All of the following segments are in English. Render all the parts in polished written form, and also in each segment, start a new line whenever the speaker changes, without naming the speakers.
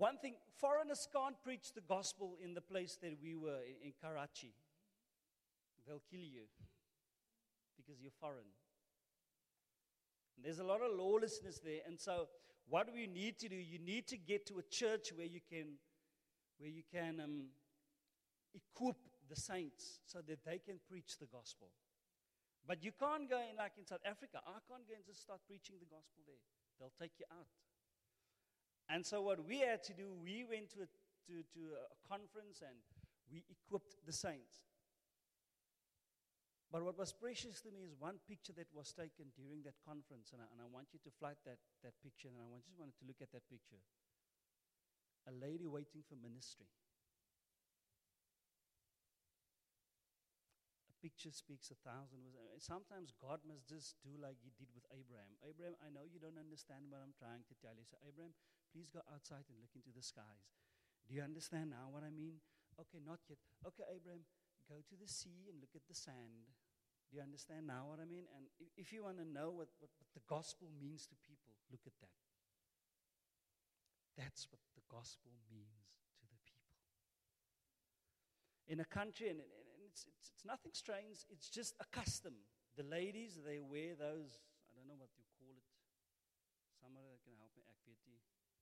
One thing, foreigners can't preach the gospel in the place that we were, in Karachi. They'll kill you because you're foreign. And there's a lot of lawlessness there. And so what we need to do, you need to get to a church where you can equip the saints so that they can preach the gospel. But you can't go in, like in South Africa. I can't go and just start preaching the gospel there. They'll take you out. And so what we had to do, we went to a conference and we equipped the saints. But what was precious to me is one picture that was taken during that conference, and I want you to flight that picture, and I just wanted to look at that picture. A lady waiting for ministry. A picture speaks 1,000 words. Sometimes God must just do like He did with Abraham. Abraham, I know you don't understand what I'm trying to tell you. So Abraham, please go outside and look into the skies. Do you understand now what I mean? Okay, not yet. Okay, Abraham, go to the sea and look at the sand. Do you understand now what I mean? And if you want to know what the gospel means to people, look at that. That's what the gospel means to the people. In a country, and it's nothing strange, it's just a custom. The ladies, they wear those, I don't know what you call it. Somebody that can help me, Akveti.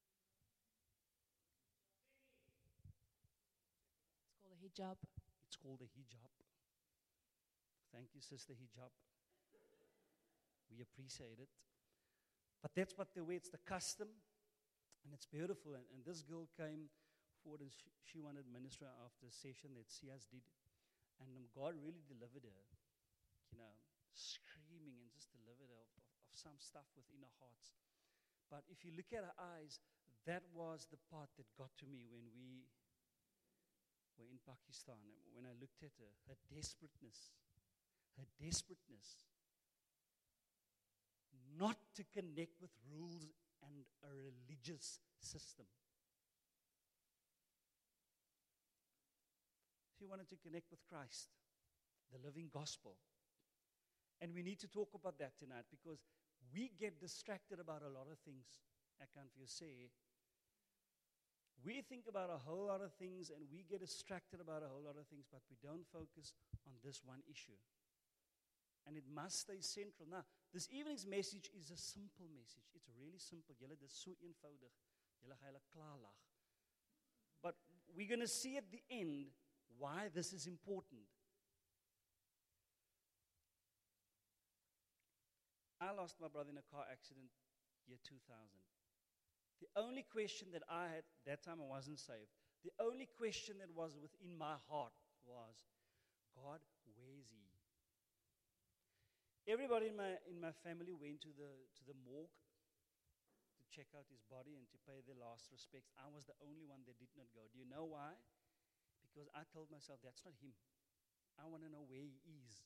It's called a hijab.
It's called a hijab. Thank you, Sister Hijab. We appreciate it. But that's what they wear. It's the custom, and it's beautiful. And this girl came forward, and she wanted ministry after a session that CS did. And God really delivered her, screaming and just delivered her of some stuff within her hearts. But if you look at her eyes, that was the part that got to me when we were in Pakistan. When I looked at her desperateness not to connect with rules and a religious system. She wanted to connect with Christ, the living gospel. And we need to talk about that tonight because we get distracted about a lot of things. I can't feel say. We think about a whole lot of things and we get distracted about a whole lot of things, but we don't focus on this one issue. And it must stay central. Now, this evening's message is a simple message. It's really simple. Julle, dis so eenvoudig. Julle gaan julle klaar lag. But we're going to see at the end why this is important. I lost my brother in a car accident year 2000. The only question that I had, that time I wasn't saved, the only question that was within my heart was, God, where is He? Everybody in my family went to the morgue to check out his body and to pay their last respects. I was the only one that did not go. Do you know why? Because I told myself, that's not him. I want to know where he is.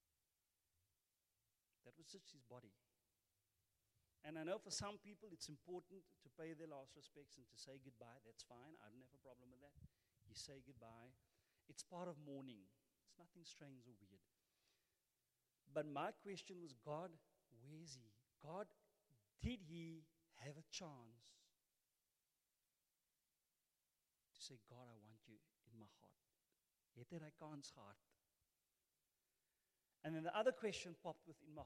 That was just his body. And I know for some people it's important to pay their last respects and to say goodbye. That's fine. I don't have a problem with that. You say goodbye. It's part of mourning. It's nothing strange or weird. But my question was, God, where is He? God, did He have a chance to say, God, I want you in my heart? Het hy kans gehad? And then the other question popped up within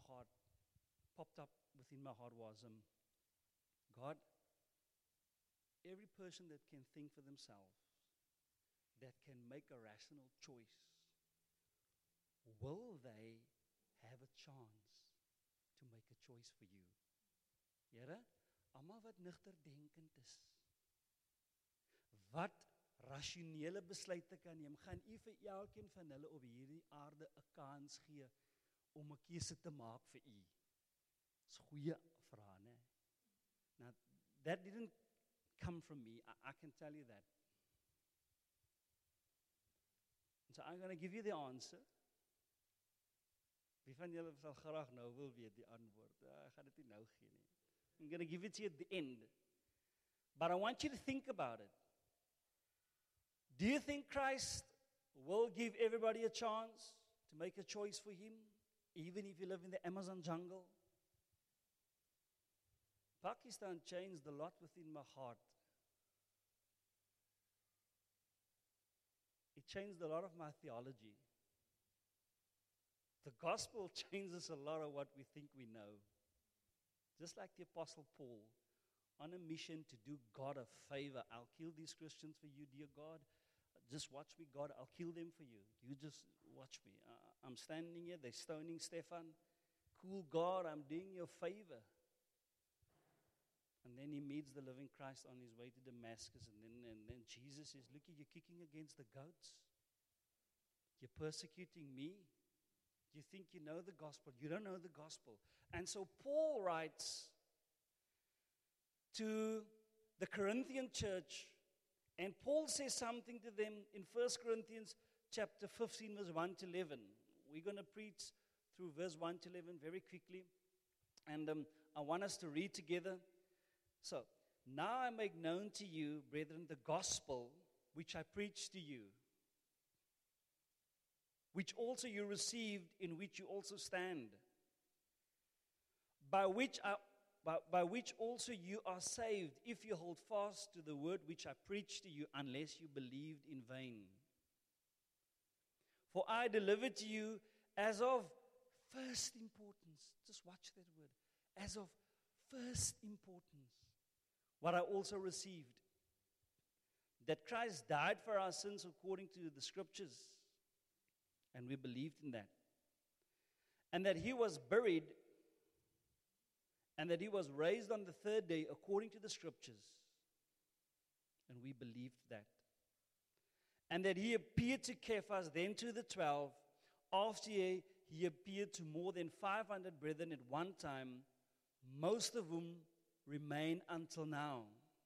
my heart was, God, every person that can think for themselves, that can make a rational choice, will they have a chance to make a choice for you? Here, almal wat nugter denkend is, wat rasionele besluite kan neem, gaan U vir elkeen van hulle op hierdie aarde 'n kans gee om 'n keuse te maak vir U? Dis 'n goeie vraag, né? Now, that didn't come from me. I can tell you that. And so I'm going to give you the answer. Wie van julle sal graag nou wil weet die antwoord? Ek gaan dit nie nou gee nie. I'm going to give it to you at the end. But I want you to think about it. Do you think Christ will give everybody a chance to make a choice for Him, even if you live in the Amazon jungle? Pakistan changed a lot within my heart changed a lot of my theology. The gospel changes a lot of what we think we know. Just like the Apostle Paul, on a mission to do God a favor. I'll kill these Christians for you, dear God. Just watch me, God. I'll kill them for you. You just watch me. I'm standing here. They're stoning Stephan. Cool, God, I'm doing you a favor. And then he meets the living Christ on his way to Damascus. And then Jesus says, look, you're kicking against the goats. You're persecuting me. You think you know the gospel. You don't know the gospel. And so Paul writes to the Corinthian church, and Paul says something to them in 1 Corinthians chapter 15, verse 1 to 11. We're going to preach through verse 1 to 11 very quickly. And I want us to read together. So, now I make known to you, brethren, the gospel which I preached to you, which also you received, in which you also stand, by which also you are saved, if you hold fast to the word which I preached to you, unless you believed in vain. For I delivered to you as of first importance. Just watch that word. As of first importance. What I also received. That Christ died for our sins according to the scriptures. And we believed in that. And that he was buried. And that he was raised on the third day according to the scriptures. And we believed that. And that he appeared to Cephas, then to the 12. After he appeared to more than 500 brethren at one time, most of whom remain until now.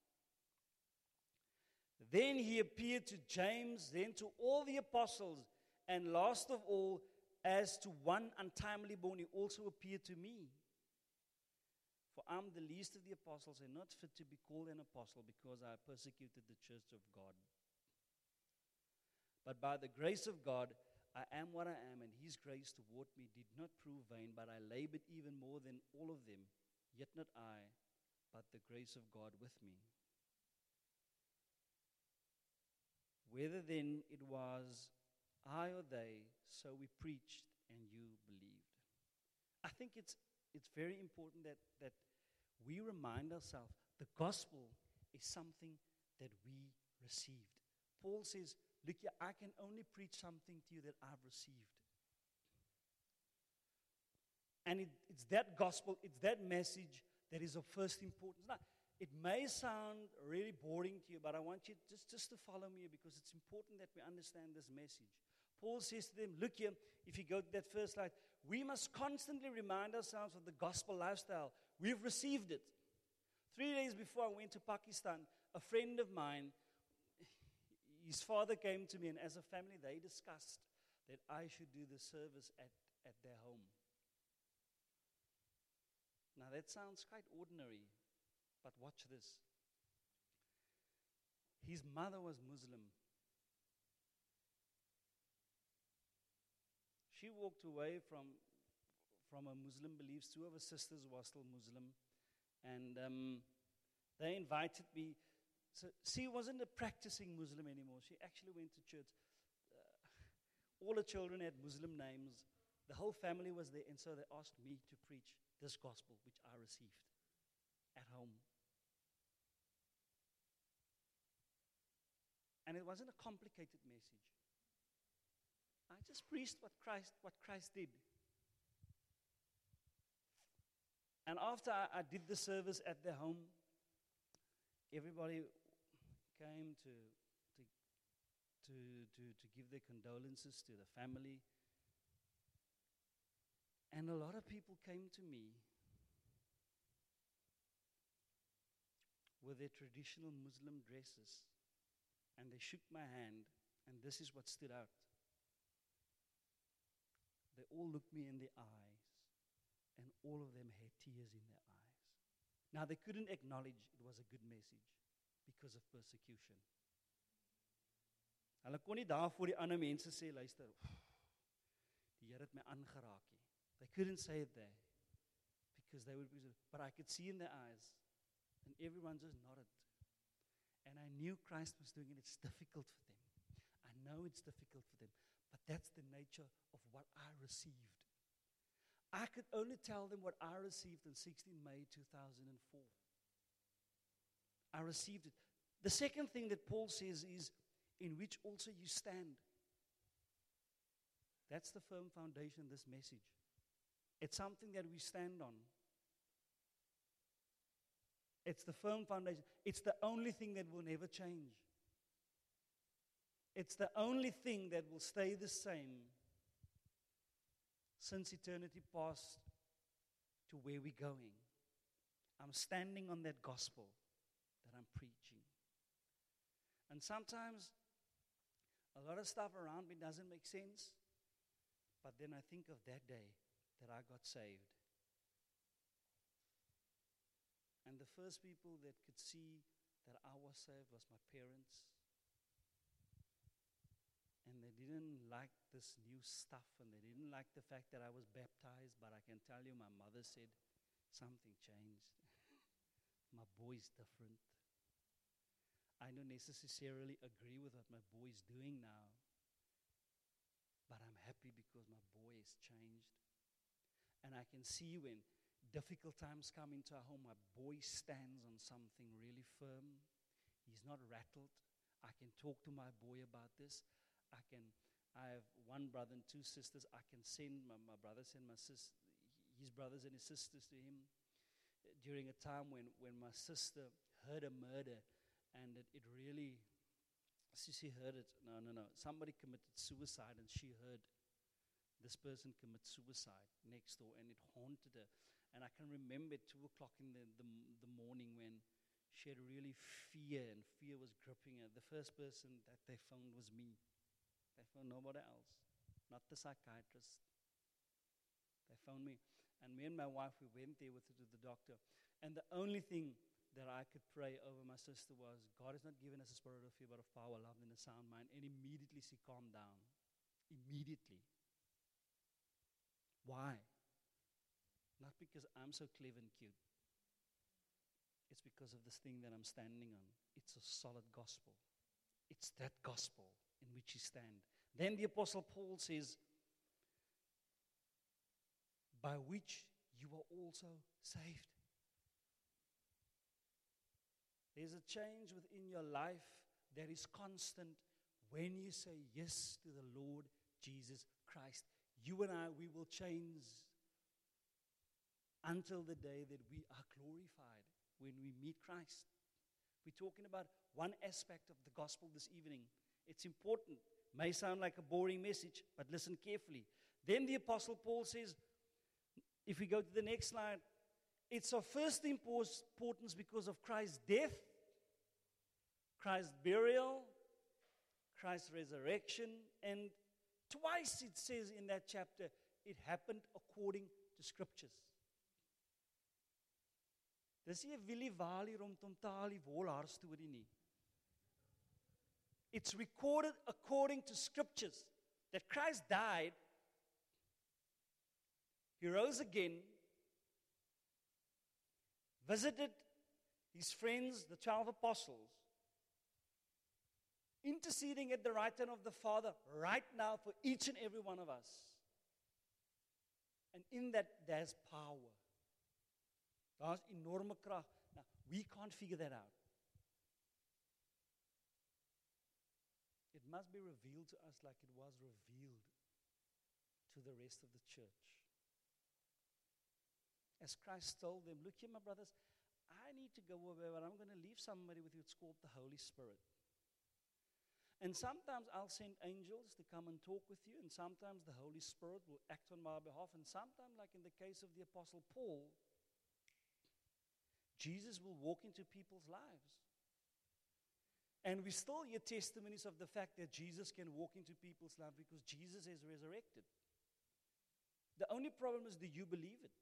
Then he appeared to James, then to all the apostles, and last of all, as to one untimely born, he also appeared to me. For I'm the least of the apostles, and not fit to be called an apostle, because I persecuted the church of God. But by the grace of God, I am what I am, and his grace toward me did not prove vain, but I labored even more than all of them. Yet not I, but the grace of God with me. Whether then it was I or they, so we preached and you believed. I think it's very important that we remind ourselves the gospel is something that we received. Paul says, look here, I can only preach something to you that I've received. And it's that gospel, it's that message that is of first importance. Now, it may sound really boring to you, but I want you just to follow me because it's important that we understand this message. Paul says to them, look here, if you go to that first slide, we must constantly remind ourselves of the gospel lifestyle. We've received it. 3 days before I went to Pakistan, a friend of mine, his father came to me, and as a family, they discussed that I should do the service at their home. Now, that sounds quite ordinary, but watch this. His mother was Muslim. She walked away from her Muslim beliefs. 2 of her sisters were still Muslim, and they invited me. So she wasn't a practicing Muslim anymore. She actually went to church. All her children had Muslim names. The whole family was there, and so they asked me to preach this gospel, which I received at home. And it wasn't a complicated message. I just preached what Christ did. And after I did the service at their home, everybody came to give their condolences to the family. And a lot of people came to me with their traditional Muslim dresses. And they shook my hand, and this is what stood out. They all looked me in the eyes, and all of them had tears in their eyes. Now, they couldn't acknowledge it was a good message because of persecution. Hulle kon nie daar voor die ander mense sê, luister, die Here het my aangeraak nie. They couldn't say it there because they would be, but I could see in their eyes, and everyone just nodded. And I knew Christ was doing it. It's difficult for them. I know it's difficult for them, but that's the nature of what I received. I could only tell them what I received on 16 May 2004. I received it. The second thing that Paul says is, in which also you stand. That's the firm foundation of this message. It's something that we stand on. It's the firm foundation. It's the only thing that will never change. It's the only thing that will stay the same since eternity past to where we're going. I'm standing on that gospel that I'm preaching. And sometimes a lot of stuff around me doesn't make sense, but then I think of that day that I got saved. And the first people that could see that I was saved was my parents. And they didn't like this new stuff, and they didn't like the fact that I was baptized, but I can tell you my mother said, something changed. My boy's different. I don't necessarily agree with what my boy's doing now, but I'm happy because my boy has changed. And I can see when difficult times come into our home, my boy stands on something really firm. He's not rattled. I can talk to my boy about this. I have one brother and two sisters. I can send my brothers and my his brothers and his sisters to him during a time when my sister heard a murder, and it really, she heard it. No. Somebody committed suicide, and she heard this person commit suicide next door, and it haunted her. And I can remember at 2 o'clock in the morning when she had really fear, and fear was gripping her. The first person that they found was me. They found nobody else, not the psychiatrist. They found me. And me and my wife, we went there with her to the doctor. And the only thing that I could pray over my sister was, God has not given us a spirit of fear, but of power, love, and a sound mind. And immediately she calmed down. Immediately. Why? Not because I'm so clever and cute. It's because of this thing that I'm standing on. It's a solid gospel. It's that gospel in which you stand. Then the Apostle Paul says, by which you are also saved. There's a change within your life that is constant when you say yes to the Lord Jesus Christ. You and I, we will change until the day that we are glorified when we meet Christ. We're talking about one aspect of the gospel this evening. It's important. May sound like a boring message, but listen carefully. Then the Apostle Paul says, if we go to the next slide, it's of first importance because of Christ's death, Christ's burial, Christ's resurrection, and twice it says in that chapter, it happened according to Scriptures. Dis nie 'n Willie Wally rondom Tali Wolhaar storie nie. It's recorded according to Scriptures that Christ died, He rose again, visited His friends, the 12 apostles, interceding at the right hand of the Father right now for each and every one of us. And in that, there's power. Daar's enorme krag. Now, we can't figure that out. It must be revealed to us like it was revealed to the rest of the church. As Christ told them, look here, my brothers, I need to go away, but I'm going to leave somebody with you. It's called the Holy Spirit. And sometimes I'll send angels to come and talk with you, and sometimes the Holy Spirit will act on my behalf, and sometimes, like in the case of the Apostle Paul, Jesus will walk into people's lives. And we still hear testimonies of the fact that Jesus can walk into people's lives because Jesus is resurrected. The only problem is, do you believe it?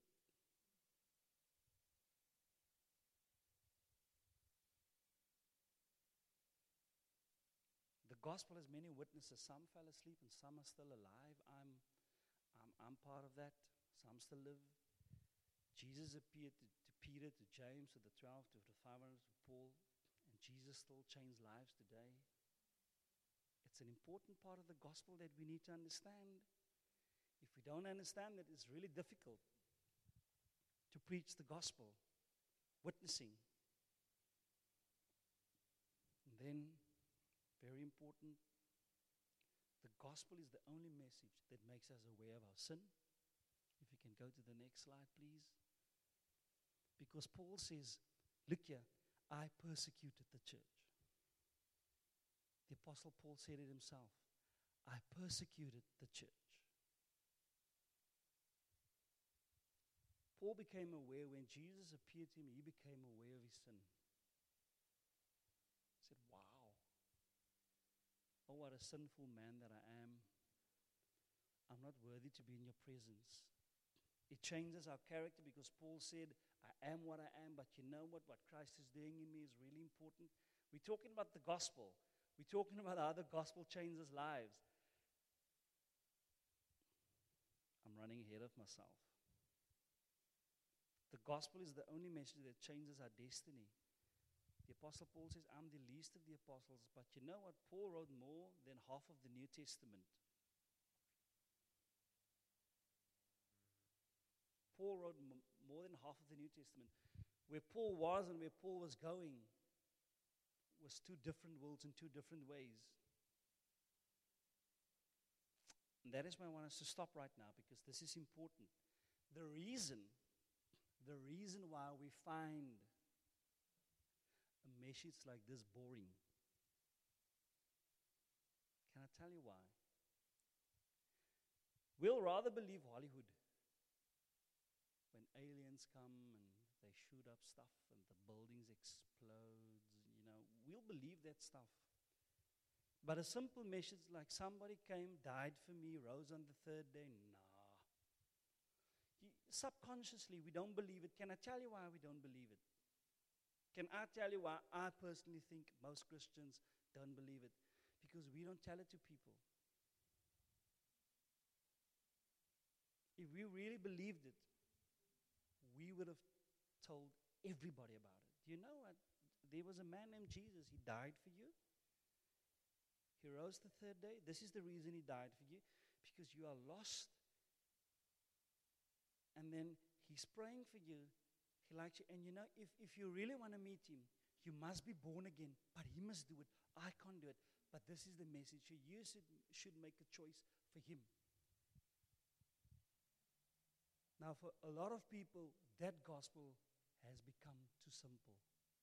The gospel has many witnesses. Some fell asleep and some are still alive. I'm part of that. Some still live. Jesus appeared to Peter, to James, to the 12, to the 500, to Paul, and Jesus still changed lives today. It's an important part of the gospel that we need to understand. If we don't understand it, it's really difficult to preach the gospel, witnessing. And then, very important, the gospel is the only message that makes us aware of our sin. If you can go to the next slide, please. Because Paul says, look here, I persecuted the church. The Apostle Paul said it himself. I persecuted the church. Paul became aware when Jesus appeared to him, he became aware of his sin. He said, wow. Oh, what a sinful man that I am. I'm not worthy to be in your presence. It changes our character because Paul said, I am what I am, but you know what? What Christ is doing in me is really important. We're talking about the gospel. We're talking about how the gospel changes lives. I'm running ahead of myself. The gospel is the only message that changes our destiny. The Apostle Paul says, I'm the least of the apostles, but you know what? Paul wrote more than half of the New Testament. Paul wrote more than half of the New Testament. Where Paul was and where Paul was going was two different worlds in two different ways. And that is why I want us to stop right now, because this is important. The reason why we find a message like this boring. Can I tell you why? We'll rather believe Hollywood. When aliens come and they shoot up stuff and the buildings explode, we'll believe that stuff. But a simple message like somebody came, died for me, rose on the third day, subconsciously, we don't believe it. Can I tell you why we don't believe it? Can I tell you why I personally think most Christians don't believe it? Because we don't tell it to people. If we really believed it, we would have told everybody about it. Do you know what? There was a man named Jesus. He died for you. He rose the third day. This is the reason he died for you. Because you are lost. And then he's praying for you. He likes you. And if you really want to meet him, you must be born again. But he must do it. I can't do it. But this is the message. You should make a choice for him. Now, for a lot of people, that gospel has become too simple.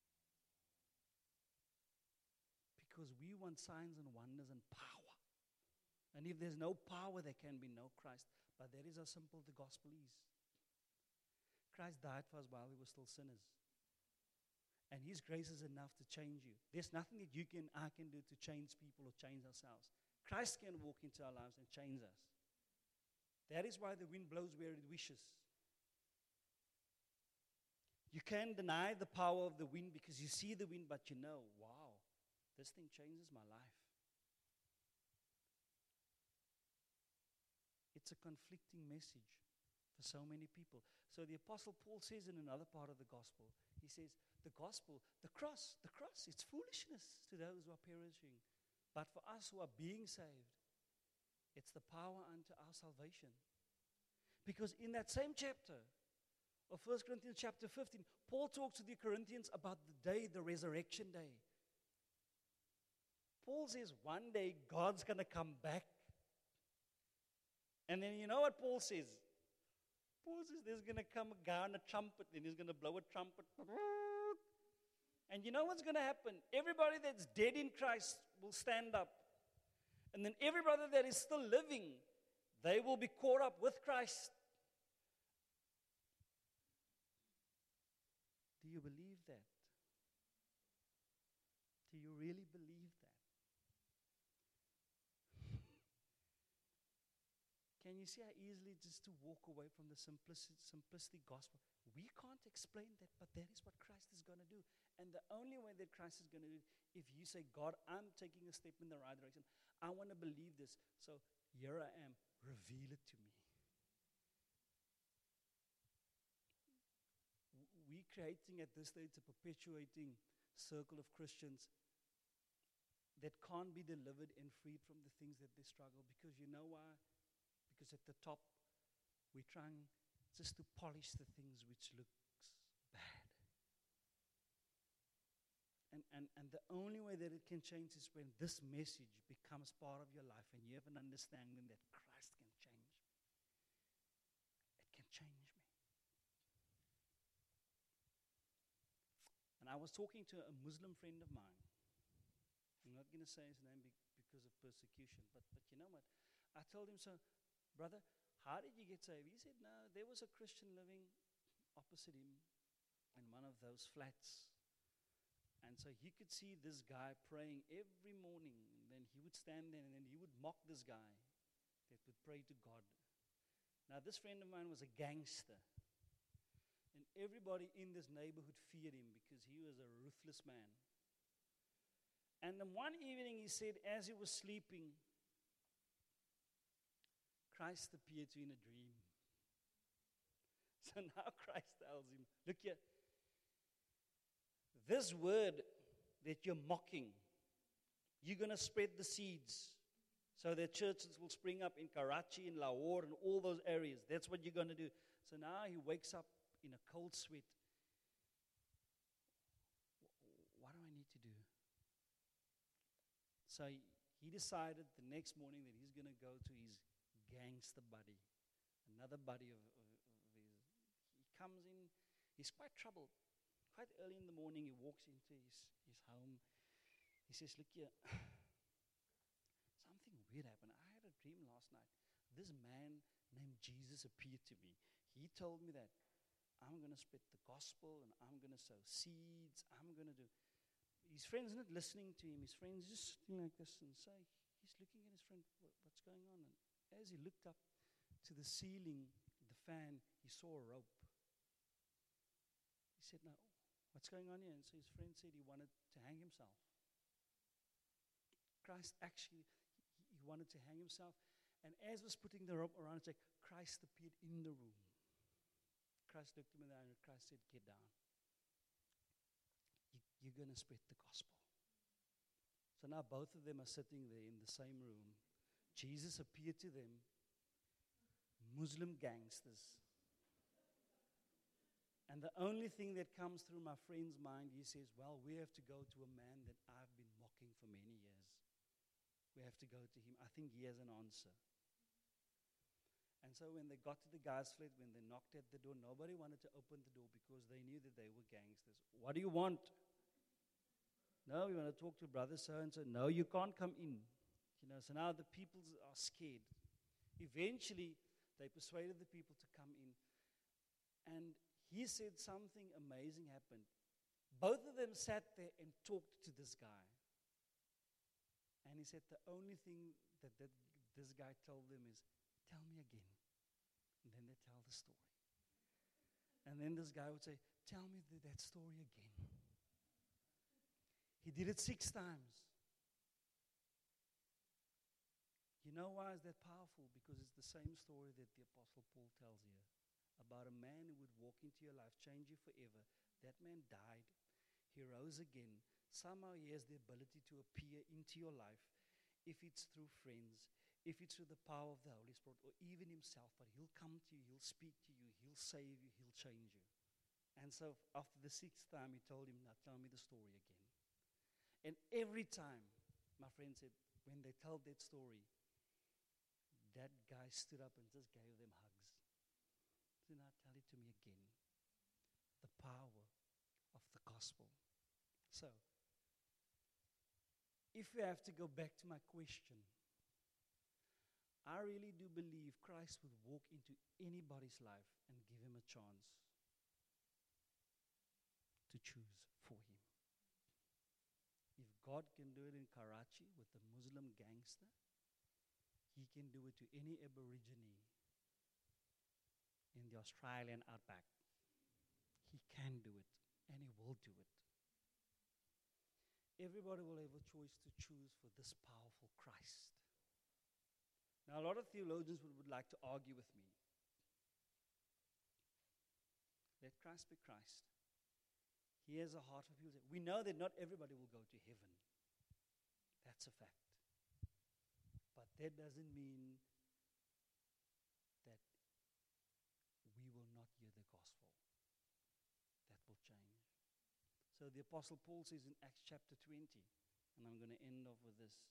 Because we want signs and wonders and power. And if there's no power, there can be no Christ. But that is how simple the gospel is. Christ died for us while we were still sinners. And his grace is enough to change you. There's nothing that I can do to change people or change ourselves. Christ can walk into our lives and change us. That is why the wind blows where it wishes. You can't deny the power of the wind because you see the wind, but wow, this thing changes my life. It's a conflicting message for so many people. So the Apostle Paul says in another part of the gospel, he says, the gospel, the cross, it's foolishness to those who are perishing. But for us who are being saved, it's the power unto our salvation. Because in that same chapter of 1 Corinthians chapter 15, Paul talks to the Corinthians about the day, the resurrection day. Paul says one day God's going to come back. And then you know what Paul says? Paul says there's going to come a guy on a trumpet, and he's going to blow a trumpet. And you know what's going to happen? Everybody that's dead in Christ will stand up. And then everybody that is still living, they will be caught up with Christ. Do you believe that? Do you really believe that? Can you see how easily just to walk away from the simplistic gospel? We can't explain that, but that is what Christ is going to do. And the only way that Christ is going to do it, if you say, God, I'm taking a step in the right direction. I want to believe this. So here I am. Reveal it to me. We're creating at this stage a perpetuating circle of Christians that can't be delivered and freed from the things that they struggle. Because you know why? Because at the top, we're trying just to polish the things which looks bad. And the only way that it can change is when this message becomes part of your life and you have an understanding that Christ can change me. It can change me. And I was talking to a Muslim friend of mine. I'm not going to say his name because of persecution, but you know what? I told him, so, brother, how did you get saved? He said, no, there was a Christian living opposite him in one of those flats. And so he could see this guy praying every morning. And then he would stand there and then he would mock this guy that would pray to God. Now, this friend of mine was a gangster. And everybody in this neighborhood feared him because he was a ruthless man. And then one evening he said, as he was sleeping, Christ appeared to him in a dream. So now Christ tells him, look here, this word that you're mocking, you're going to spread the seeds so that churches will spring up in Karachi, in Lahore, and all those areas. That's what you're going to do. So now he wakes up in a cold sweat. What do I need to do? So he decided the next morning that he's going to go to his gangster buddy, another buddy of his. He comes in, he's quite troubled. Quite early in the morning, he walks into his home. He says, look here, something weird happened. I had a dream last night. This man named Jesus appeared to me. He told me that I'm going to spread the gospel and I'm going to sow seeds. I'm going to do. His friend's not listening to him. His friend's just sitting like this and so he's looking at his friend, what's going on? And as he looked up to the ceiling, the fan, he saw a rope. He said, no, what's going on here? And so his friend said he wanted to hang himself. Christ actually, he wanted to hang himself. And as was putting the rope around, it's like Christ appeared in the room. Christ looked him in the eye and Christ said, get down. You're going to spread the gospel. So now both of them are sitting there in the same room. Jesus appeared to them, Muslim gangsters. And the only thing that comes through my friend's mind, he says, well, we have to go to a man that I've been mocking for many years. We have to go to him. I think he has an answer. And so when they got to the guy's flat, when they knocked at the door, nobody wanted to open the door because they knew that they were gangsters. What do you want? No, we want to talk to brother so-and-so. No, you can't come in. So now the people are scared. Eventually, they persuaded the people to come in. And he said something amazing happened. Both of them sat there and talked to this guy. And he said the only thing that this guy told them is, tell me again. And then they tell the story. And then this guy would say, tell me that story again. He did it 6 times. You know why is that powerful? Because it's the same story that the Apostle Paul tells here. About a man who would walk into your life, change you forever. That man died. He rose again. Somehow he has the ability to appear into your life. If it's through friends, if it's through the power of the Holy Spirit, or even himself, but he'll come to you, he'll speak to you, he'll save you, he'll change you. And so after the 6th time, he told him, now tell me the story again. And every time, my friend said, when they told that story, that guy stood up and just gave them hugs. So now tell it to me again. The power of the gospel. So, if we have to go back to my question, I really do believe Christ would walk into anybody's life and give him a chance to choose for him. If God can do it in Karachi with a Muslim gangster, he can do it to any Aborigine in the Australian outback. He can do it, and he will do it. Everybody will have a choice to choose for this powerful Christ. Now, a lot of theologians would like to argue with me. Let Christ be Christ. He has a heart for people. We know that not everybody will go to heaven. That's a fact. But that doesn't mean that we will not hear the gospel. That will change. So the Apostle Paul says in Acts chapter 20, and I'm going to end off with this.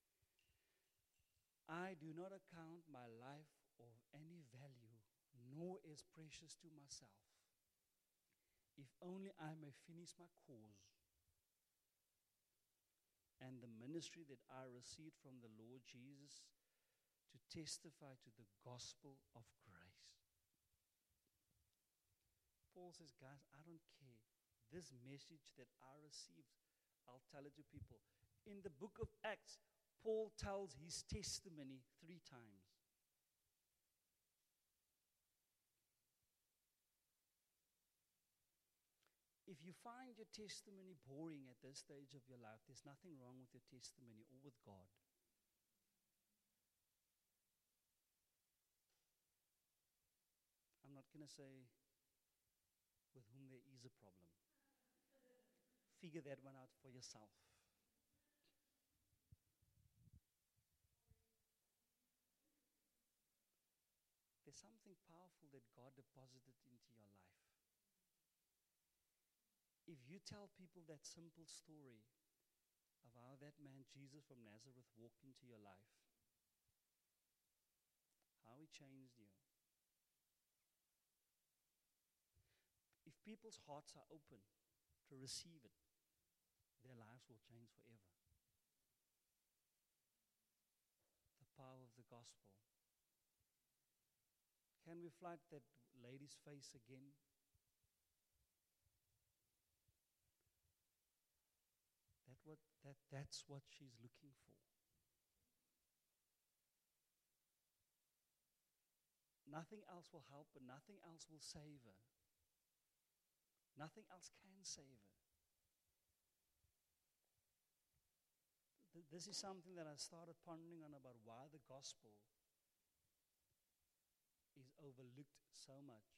I do not account my life of any value, nor as precious to myself, if only I may finish my course and the ministry that I received from the Lord Jesus to testify to the gospel of grace. Paul says, guys, I don't care. This message that I received, I'll tell it to people. In the book of Acts, Paul tells his testimony 3 times. If you find your testimony boring at this stage of your life, there's nothing wrong with your testimony or with God. I'm not going to say with whom there is a problem. Figure that one out for yourself. There's something powerful that God deposited into your life. If you tell people that simple story of how that man Jesus from Nazareth walked into your life, how he changed you. If people's hearts are open to receive it, their lives will change forever. The power of the gospel. Can we flood that lady's face again? That's what she's looking for. Nothing else will help her. Nothing else will save her. Nothing else can save her. This is something that I started pondering on about why the gospel is overlooked so much.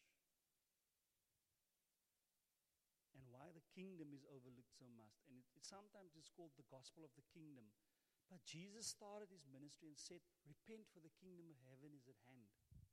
And why the kingdom is overlooked so much. And it sometimes is called the gospel of the kingdom. But Jesus started his ministry and said, repent, for the kingdom of heaven is at hand.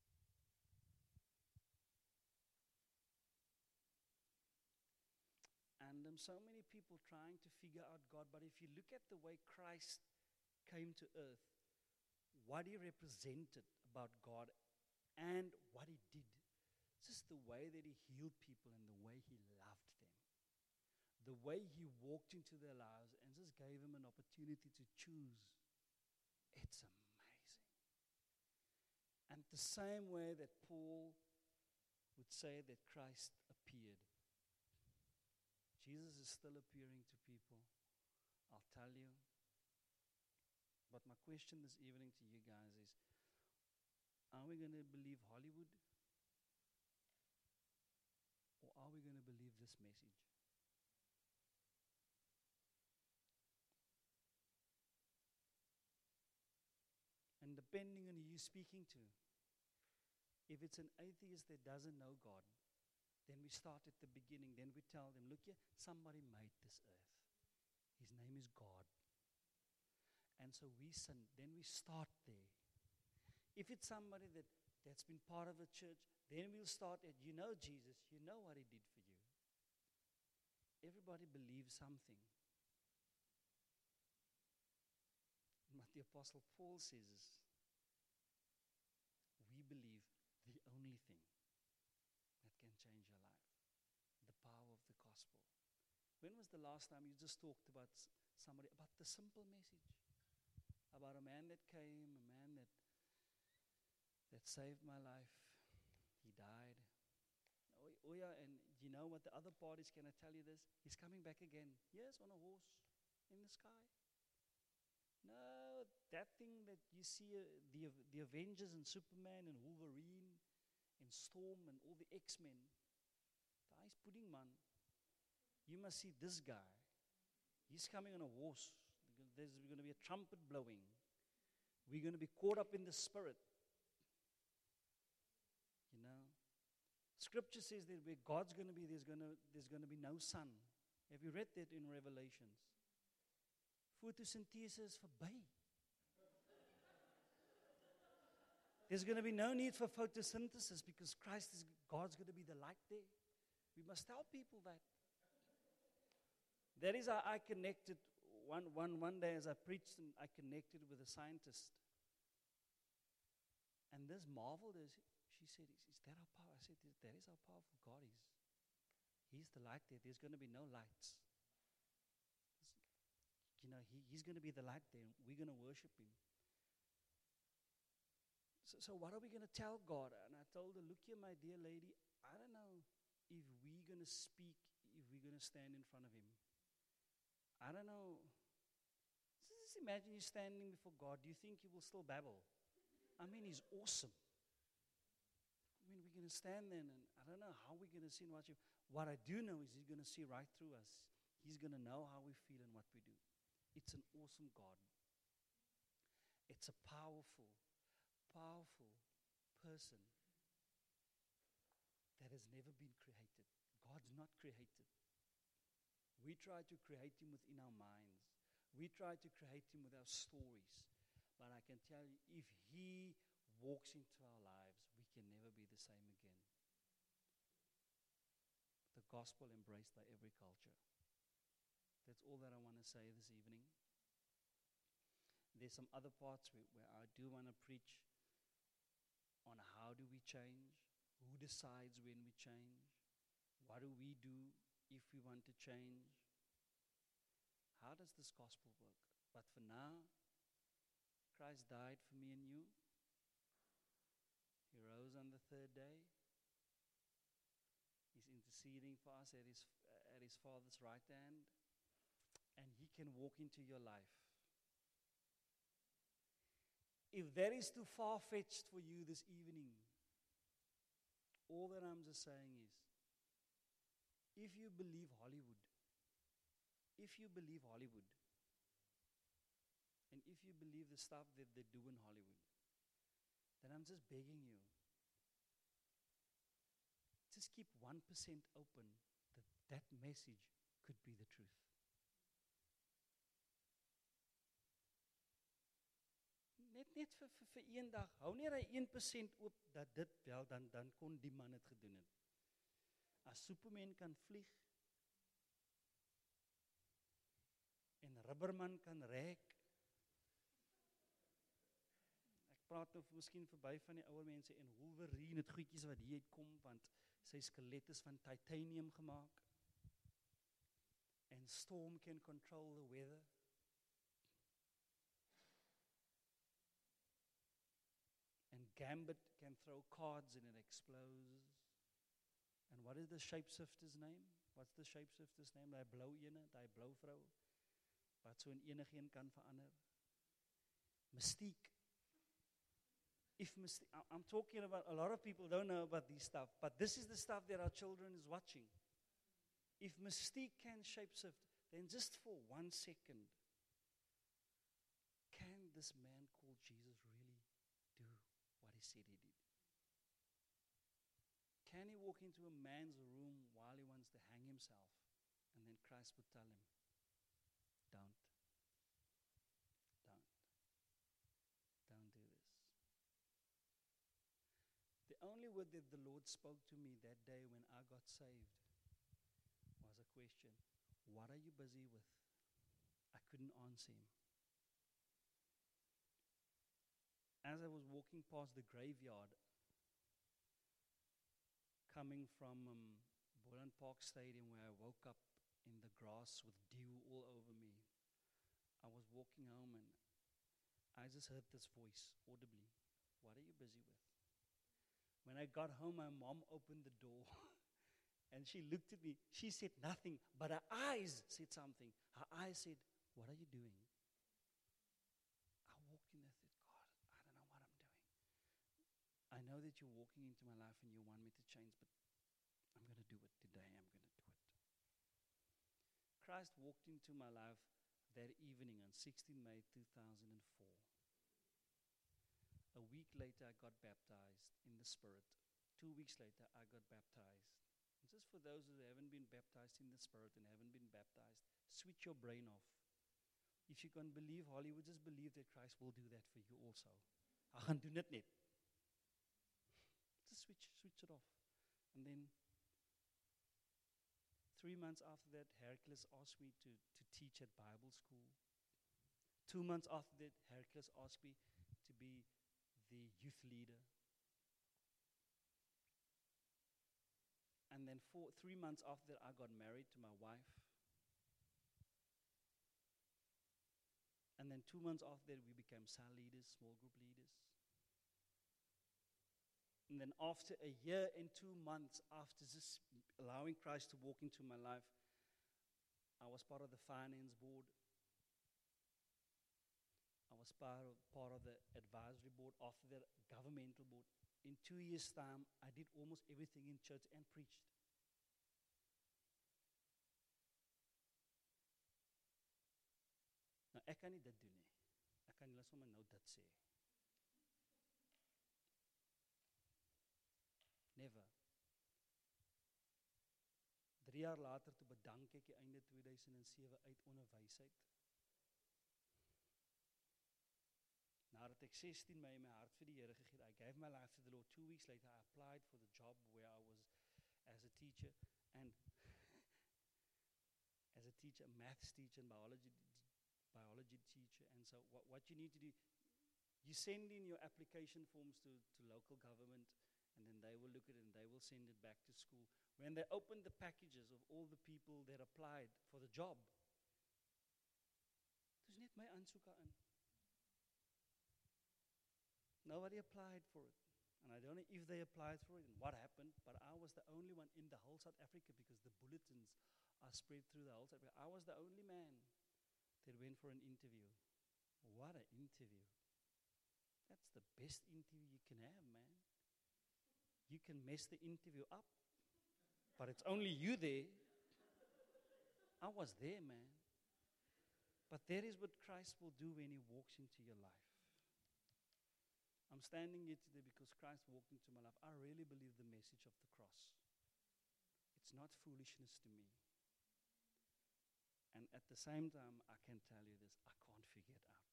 And so many people trying to figure out God. But if you look at the way Christ came to earth, what he represented about God and what he did, just the way that he healed people and the way he loved them, the way he walked into their lives and just gave them an opportunity to choose. It's amazing. And the same way that Paul would say that Christ appeared, Jesus is still appearing to people. I'll tell you. But my question this evening to you guys is, are we going to believe Hollywood? Or are we going to believe this message? And depending on who you're speaking to, if it's an atheist that doesn't know God, then we start at the beginning. Then we tell them, look here, somebody made this earth. His name is God. And so then we start there. If it's somebody that's been part of a church, then we'll start at, you know Jesus, you know what he did for you. Everybody believes something. And what the Apostle Paul says is, we believe the only thing that can change your life, the power of the gospel. When was the last time you just talked about somebody, about the simple message, about a man that came, a man that saved my life, he died. Oh yeah, and you know what the other part is, can I tell you this? He's coming back again. Yes, on a horse in the sky. No, that thing that you see, the Avengers and Superman and Wolverine and Storm and all the X-Men, guy's pudding, man. You must see this guy. He's coming on a horse. There's going to be a trumpet blowing. We're going to be caught up in the spirit. You know, Scripture says that where God's going to be, there's going to be no sun. Have you read that in Revelations? Fotosynthese is verby. There's going to be no need for photosynthesis because God's going to be the light there. We must tell people that. That is how I connected. One day as I preached, and I connected with a scientist. And this marveled as she said, is that how powerful? I said, that is how powerful God is. He's the light there. There's going to be no lights. He's going to be the light there. We're going to worship Him. So what are we going to tell God? And I told her, look here, my dear lady, I don't know if we're going to speak, if we're going to stand in front of Him. I don't know. Just imagine you standing before God. Do you think He will still babble? I mean, He's awesome. I mean, we're going to stand there, and I don't know how we're going to see and watch Him. What I do know is He's going to see right through us. He's going to know how we feel and what we do. It's an awesome God. It's a powerful person that has never been created. God's not created. We try to create Him within our minds. We try to create Him with our stories. But I can tell you, if He walks into our lives, we can never be the same again. The gospel embraced by every culture. That's all that I want to say this evening. There's some other parts where I do want to preach on how do we change, who decides when we change, what do we do if we want to change, how does this gospel work? But for now, Christ died for me and you. He rose on the third day. He's interceding for us at his Father's right hand, and He can walk into your life. If that is too far-fetched for you this evening, all that I'm just saying is, if you believe Hollywood, and if you believe the stuff that they do in Hollywood, then I'm just begging you, just keep 1% open that message could be the truth. Net vir een dag. Hou net hy 1% oop dat dit wel dan kon die man het gedoen het. As Superman kan vlieg en Rubberman kan rek. Ek praat nou miskien verby van die ouer mense en Wolverine het goedjies wat hier uitkom want sy skelet is van titanium gemaak. And Storm can control the weather. And Gambit can throw cards and it explodes. And what is the shapeshifter's name? What's the shapeshifter's name? Die blou ene, die blou vrou, wat so in enigeen kan verander. Mystique. I'm talking about, a lot of people don't know about this stuff, but this is the stuff that our children is watching. If Mystique can shapeshift, then just for 1 second, can this man called Jesus really do what he said he did? Can he walk into a man's room while he wants to hang himself, and then Christ would tell him, don't do this. The only word that the Lord spoke to me that day when I got saved was a question, what are you busy with? I couldn't answer him. As I was walking past the graveyard, coming from Boland Park Stadium where I woke up in the grass with dew all over me, I was walking home and I just heard this voice audibly, what are you busy with? When I got home, my mom opened the door and she looked at me. She said nothing, but her eyes said something. Her eyes said, what are you doing? I walked in there and said, God, I don't know what I'm doing. I know that you're walking into my life and you want me to change, but I'm going to do it today. I'm going to do it. Christ walked into my life that evening on 16 May 2004. A week later, I got baptized in the Spirit. 2 weeks later, I got baptized. And just for those who haven't been baptized in the Spirit and haven't been baptized, switch your brain off. If you can believe Hollywood, just believe that Christ will do that for you also. Hy gaan doen dit net. Just switch it off. And then 3 months after that, Hercules asked me to teach at Bible school. 2 months after that, Hercules asked me to be the youth leader. And then 3 months after that, I got married to my wife. And then 2 months after that, we became cell leaders, small group leaders. And then after a year and 2 months after just allowing Christ to walk into my life, I was part of the finance board. I was part of the advisory board, after that governmental board. In 2 years' time, I did almost everything in church and preached. Nou, ek kan nie dit doen nie. Ek kan julle sommer nou dit sê. Never. 3 jaar later, toe bedank ek die einde 2007 uit onderwysheid. Nadat ek 16 Mei my hart vir die Here gegee het, I gave my life to the Lord. 2 weeks later, I applied for the job where I was as a teacher, and as a teacher, a maths teacher and biology teacher. And so what you need to do, you send in your application forms to local government, and then they will look at it and they will send it back to school. When they opened the packages of all the people that applied for the job, dis net my aansoeke in. Nobody applied for it. And I don't know if they applied for it and what happened, but I was the only one in the whole South Africa, because the bulletins are spread through the whole South Africa. I was the only man that went for an interview. What an interview. That's the best interview you can have, man. You can mess the interview up, but it's only you there. I was there, man. But that is what Christ will do when He walks into your life. I'm standing here today because Christ walked into my life. I really believe the message of the cross. It's not foolishness to me. And at the same time, I can tell you this, I can't figure it out.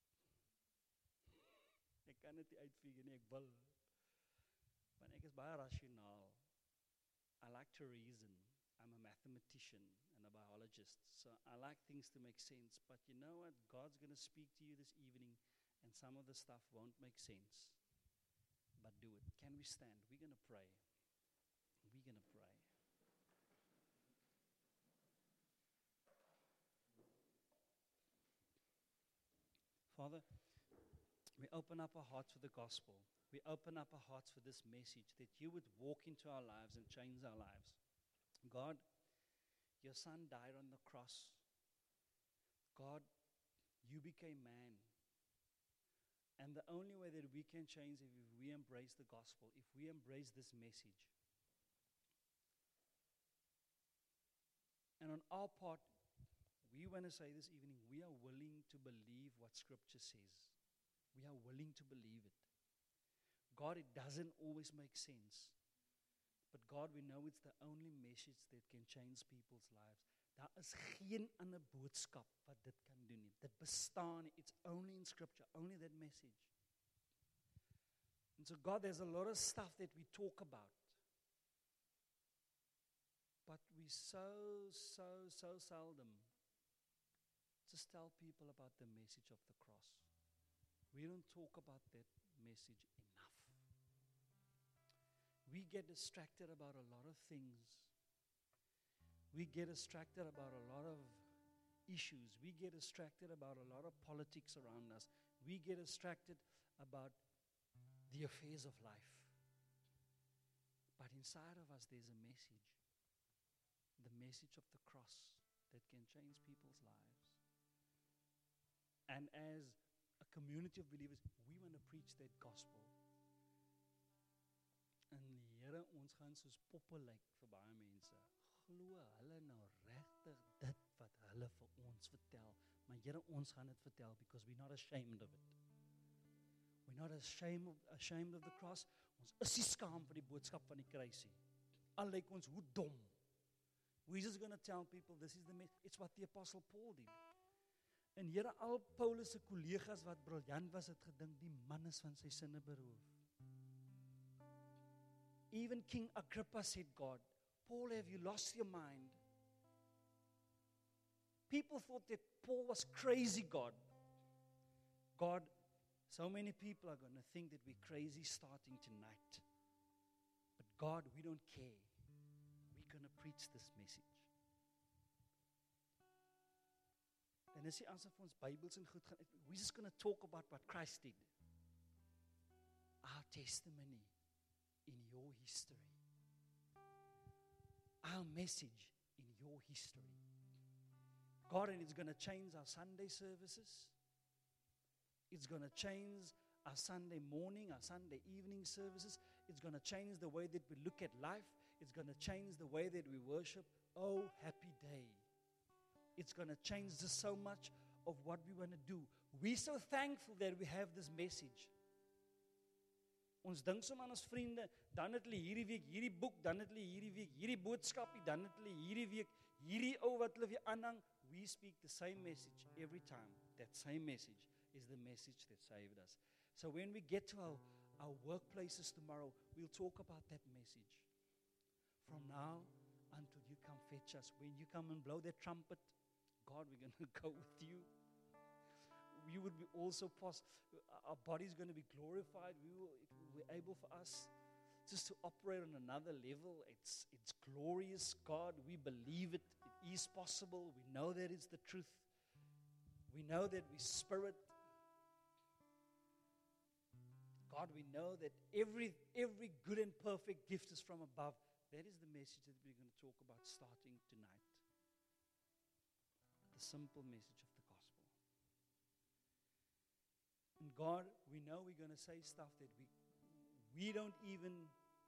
Ek kan dit nie uitfigure nie, ek wil. Want ek is baie rasionaal. I like to reason. I'm a mathematician and a biologist, so I like things to make sense. But you know what? God's going to speak to you this evening, and some of the stuff won't make sense. But do it. Can we stand? We're going to pray. We're going to pray. Father, we open up our hearts for the gospel. We open up our hearts for this message, that you would walk into our lives and change our lives. God, your Son died on the cross. God, you became man. And the only way that we can change is if we embrace the gospel, if we embrace this message. And on our part, we want to say this evening, we are willing to believe what Scripture says. We are willing to believe it. God, it doesn't always make sense. But God, we know it's the only message that can change people's lives. Daar is geen ander boodskap wat dit kan doen nie. Dit bestaan nie. It's only in Scripture, only that message. And so God, there's a lot of stuff that we talk about. But we so seldom just tell people about the message of the cross. We don't talk about that message enough. We get distracted about a lot of things. We get distracted about a lot of issues. We get distracted about a lot of politics around us. We get distracted about the affairs of life. But inside of us, there's a message. The message of the cross that can change people's lives. And as a community of believers, we want to preach that gospel. En Here, ons gaan soos poppe lyk vir baie mense. Glo hulle nou regtig dit wat hulle vir ons vertel. Maar Here, ons gaan dit vertel because we're not ashamed of it. We're not ashamed of the cross. Ons is nie skaam vir die boodskap van die kruisie. Al lyk ons hoe dom. We're just going to tell people this is the message. It's what the Apostle Paul did. En Here, al Paulus se kollegas wat briljant was, het gedink die man is van sy sinne beroof. Even King Agrippa said, God, Paul, have you lost your mind? People thought that Paul was crazy, God. God, so many people are going to think that we're crazy starting tonight. But God, we don't care. We're going to preach this message. En as jy aansig vir ons Bybels en goed gaan, we're just going to talk about what Christ did. Our testimony in your history. Our message in your history. God, and it's going to change our Sunday services. It's going to change our Sunday morning, our Sunday evening services. It's going to change the way that we look at life. It's going to change the way that we worship. Oh, happy day. It's going to change just so much of what we want to do. We're so thankful that we have this message. Ons dink som aan ons vriende, dan het hulle hierdie week hierdie boek, dan het hulle hierdie week hierdie boodskapie, dan het hulle hierdie week hierdie ou wat hulle weer aanhang. We speak the same message every time. That same message is the message that saved us. So when we get to our workplaces tomorrow, we'll talk about that message. From now until you come fetch us. When you come and blow that trumpet, God, we're going to go with you. We would be also our body's going to be glorified. It will be able for us just to operate on another level. It's glorious, God. We believe it. It is possible. We know that it's the truth. We know that we spirit. God, we know that every good and perfect gift is from above. That is the message that we're going to talk about starting tonight. The simple message of the gospel. And God, we know we're going to say stuff that we don't even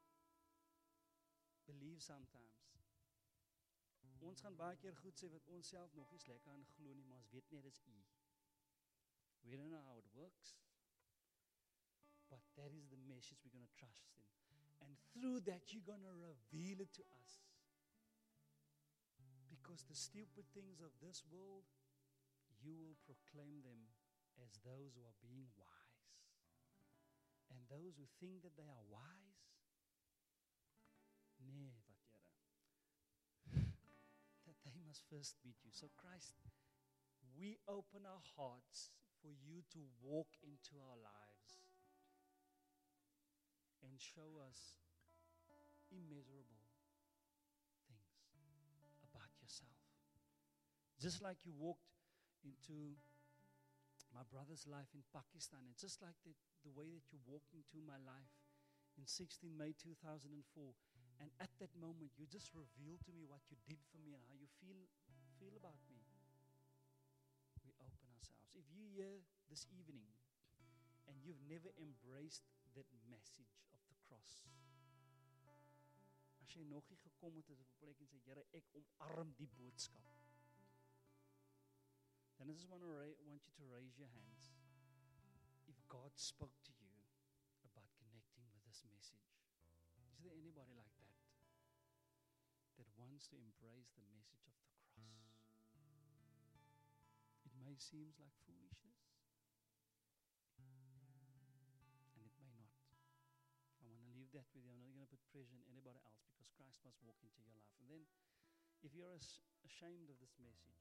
believe sometimes. Ons gaan baie keer goed sê wat ons self nog nie lekker aan glo nie, maar ons weet net dis U. We don't know how it works. But that is the message we're going to trust in. And through that, you're going to reveal it to us. Because the stupid things of this world, you will proclaim them as those who are being wise. And those who think that they are wise, nee, wat Here. That they must first meet you. So Christ, we open our hearts for you to walk into our lives and show us immeasurable things about yourself. Just like you walked into my brother's life in Pakistan, and just like the way that you walked into my life in 16 May 2004, and at that moment you just revealed to me what you did for me and how you feel about me. We open ourselves. If you're here this evening and you've never embraced that message of the cross, as jy nog nie gekom het op 'n plek en sê, Here, ek omarm die boodskap, then I just want you to raise your hands. If God spoke to you about connecting with this message, is there anybody like that wants to embrace the message of the cross? It may seem like foolishness, and it may not. I want to leave that with you. I'm not going to put pressure on anybody else, because Christ must walk into your life. And then, if you're ashamed of this message,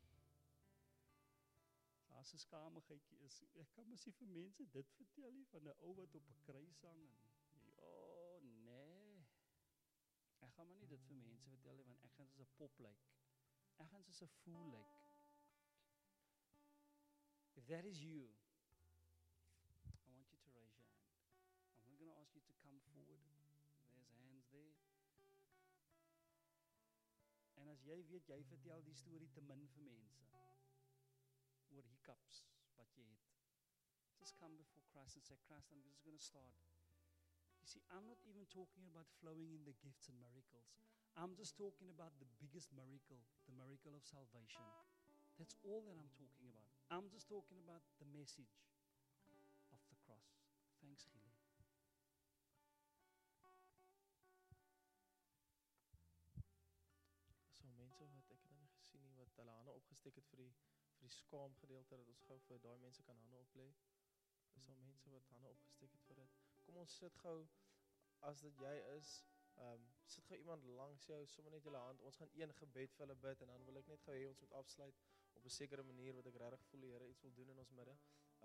as 'n skamigheidjie is, ek kan mos nie vir mense dit vertel nie, van 'n ou wat op 'n kruis hang en oh nee, ek gaan maar nie dit vir mense vertel nie, want ek gaan soos 'n pop lyk. Ek gaan soos 'n fool lyk. If that is you, I want you to raise your hand. I'm not going to ask you to come forward. There's hands there. En as jy weet, jy vertel die storie te min vir mense oor hiccups wat jy het, just come before Christ and say, Christ, I'm just going to start. You see, I'm not even talking about flowing in the gifts and miracles. I'm just talking about the biggest miracle, the miracle of salvation. That's all that I'm talking about. I'm just talking about the message of the cross. Thanks, Gile.
So mense wat ek het dan nie gesien nie, wat hulle hande opgesteek het vir die vir die skaam gedeelte dat ons gou vir daai mense kan hande oplê. Is daar mense wat hande opgesteek het vir dit? Kom ons sit gou, as dit jy is, sit gou iemand langs jou, sommer net julle hand. Ons gaan een gebed vir hulle bid en dan wil ek net gou hê ons moet afsluit op 'n sekere manier wat ek regtig voel die Here iets wil doen in ons midde.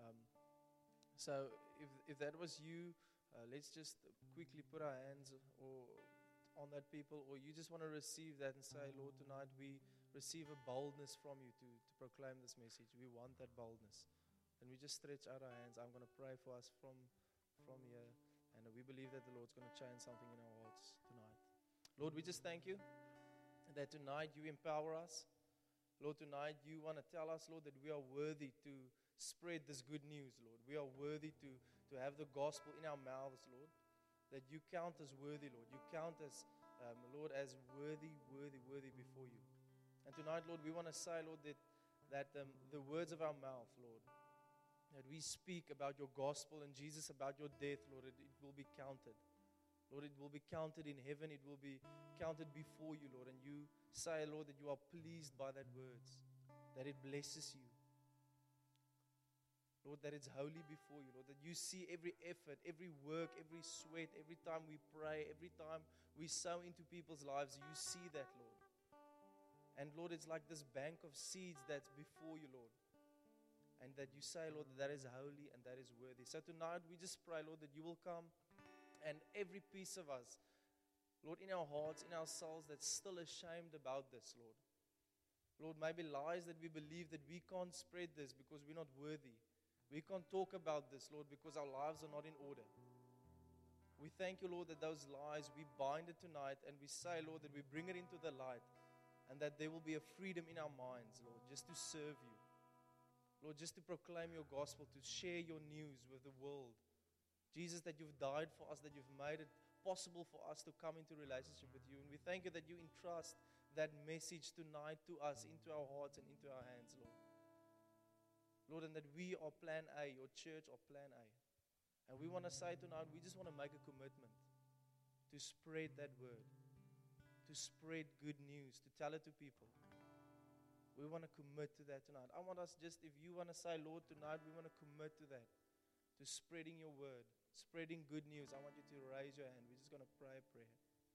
So if that was you, let's just quickly put our hands on that people, or you just want to receive that and say, Lord, tonight we receive a boldness from you to proclaim this message. We want that boldness. And we just stretch out our hands. I'm going to pray for us from here. And we believe that the Lord's going to change something in our hearts tonight. Lord, we just thank you that tonight you empower us. Lord, tonight you want to tell us, Lord, that we are worthy to spread this good news, Lord. We are worthy to have the gospel in our mouths, Lord. That you count us worthy, Lord. You count us, Lord, as worthy before you. And tonight, Lord, we want to say, Lord, that the words of our mouth, Lord, that we speak about your gospel and Jesus, about your death, Lord, it will be counted. Lord, it will be counted in heaven. It will be counted before you, Lord. And you say, Lord, that you are pleased by that words, that it blesses you. Lord, that it's holy before you, Lord, that you see every effort, every work, every sweat, every time we pray, every time we sow into people's lives, you see that, Lord. And Lord, it's like this bank of seeds that's before you, Lord. And that you say, Lord, that is holy and that is worthy. So tonight we just pray, Lord, that you will come and every piece of us, Lord, in our hearts, in our souls, that's still ashamed about this, Lord. Lord, maybe lies that we believe that we can't spread this because we're not worthy. We can't talk about this, Lord, because our lives are not in order. We thank you, Lord, that those lies, we bind it tonight and we say, Lord, that we bring it into the light and that there will be a freedom in our minds, Lord, just to serve you. Lord, just to proclaim your gospel, to share your news with the world. Jesus, that you've died for us, that you've made it possible for us to come into relationship with you. And we thank you that you entrust that message tonight to us, into our hearts and into our hands, Lord. Lord, and that we are plan A, your church are plan A. And we want to say tonight, we just want to make a commitment to spread that word, to spread good news, to tell it to people. We want to commit to that tonight. I want us just, if you want to say, Lord, tonight we want to commit to that, to spreading your word, spreading good news. I want you to raise your hand. We're just going to pray a prayer.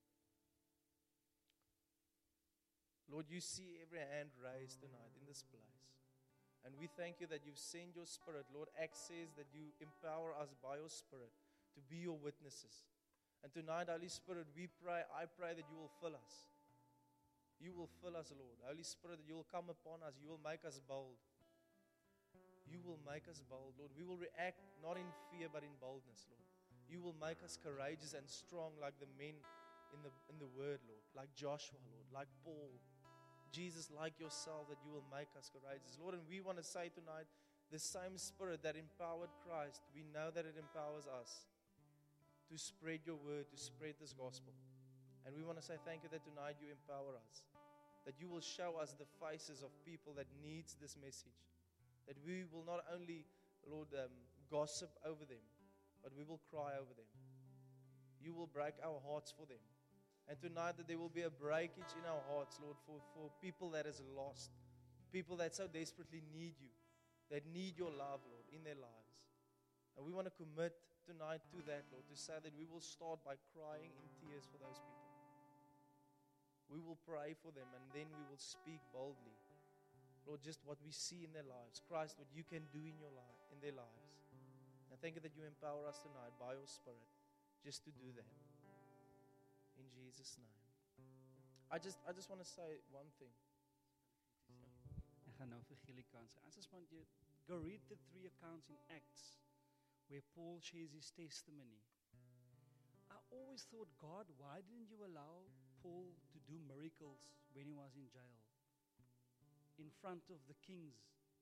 Lord, you see every hand raised tonight in this place. And we thank you that you've sent your Spirit. Lord, Acts says that you empower us by your Spirit to be your witnesses. And tonight, Holy Spirit, I pray that you will fill us. You will fill us, Lord. Holy Spirit, that you will come upon us. You will make us bold. You will make us bold, Lord. We will react not in fear, but in boldness, Lord. You will make us courageous and strong like the men in the word, Lord. Like Joshua, Lord. Like Paul. Jesus, like yourself, that you will make us courageous. Lord, and we want to say tonight, the same Spirit that empowered Christ, we know that it empowers us to spread your word, to spread this gospel. And we want to say thank you that tonight you empower us. That you will show us the faces of people that needs this message. That we will not only, Lord, gossip over them, but we will cry over them. You will break our hearts for them. And tonight that there will be a breakage in our hearts, Lord, for people that is lost. People that so desperately need you. That need your love, Lord, in their lives. And we want to commit tonight to that, Lord, to say that we will start by crying in tears for those people. We will pray for them and then we will speak boldly. Lord, just what we see in their lives. Christ, what you can do in their lives. And thank you that you empower us tonight by your Spirit just to do that. In Jesus' name. I just want to say one thing.
Ek gaan nou vir Gilly kans. I just want you go read the 3 accounts in Acts where Paul shares his testimony. I always thought, God, why didn't you allow Paul to do miracles when he was in jail? In front of the kings.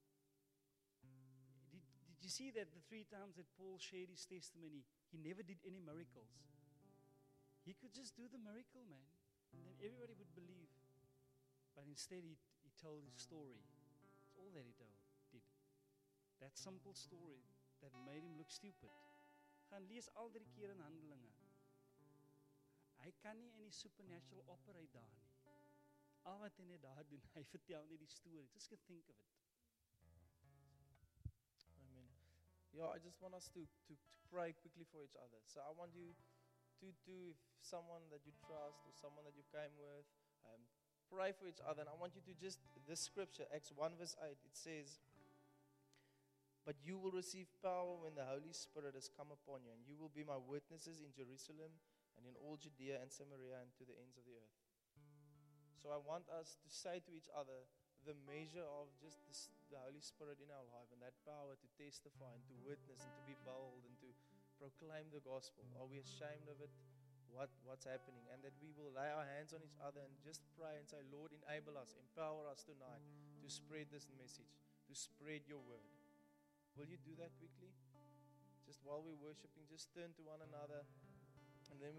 Did you see that the 3 times that Paul shared his testimony, he never did any miracles? He could just do the miracle, man, and then everybody would believe. But instead, he told his story. That's all that he did. That simple story that made him look stupid. Gaan lees al 3 keer in Handelinge. Hy kan nie in die supernatural operate daar nie. Al wat hy net daar doen, hy vertel net die storie. Just think of it.
I just want us to pray quickly for each other. So I want you if someone that you trust or someone that you came with, pray for each other. And I want you to just, this scripture, Acts 1 verse 8, it says, "But you will receive power when the Holy Spirit has come upon you, and you will be my witnesses in Jerusalem and in all Judea and Samaria and to the ends of the earth." So I want us to say to each other the measure of just the Holy Spirit in our life and that power to testify and to witness and to be bold and to proclaim the gospel. Are we ashamed of it? What's happening? And that we will lay our hands on each other and just pray and say, "Lord, enable us, empower us tonight to spread this message, to spread your word." Will you do that quickly? Just while we're worshiping, just turn to one another, and then we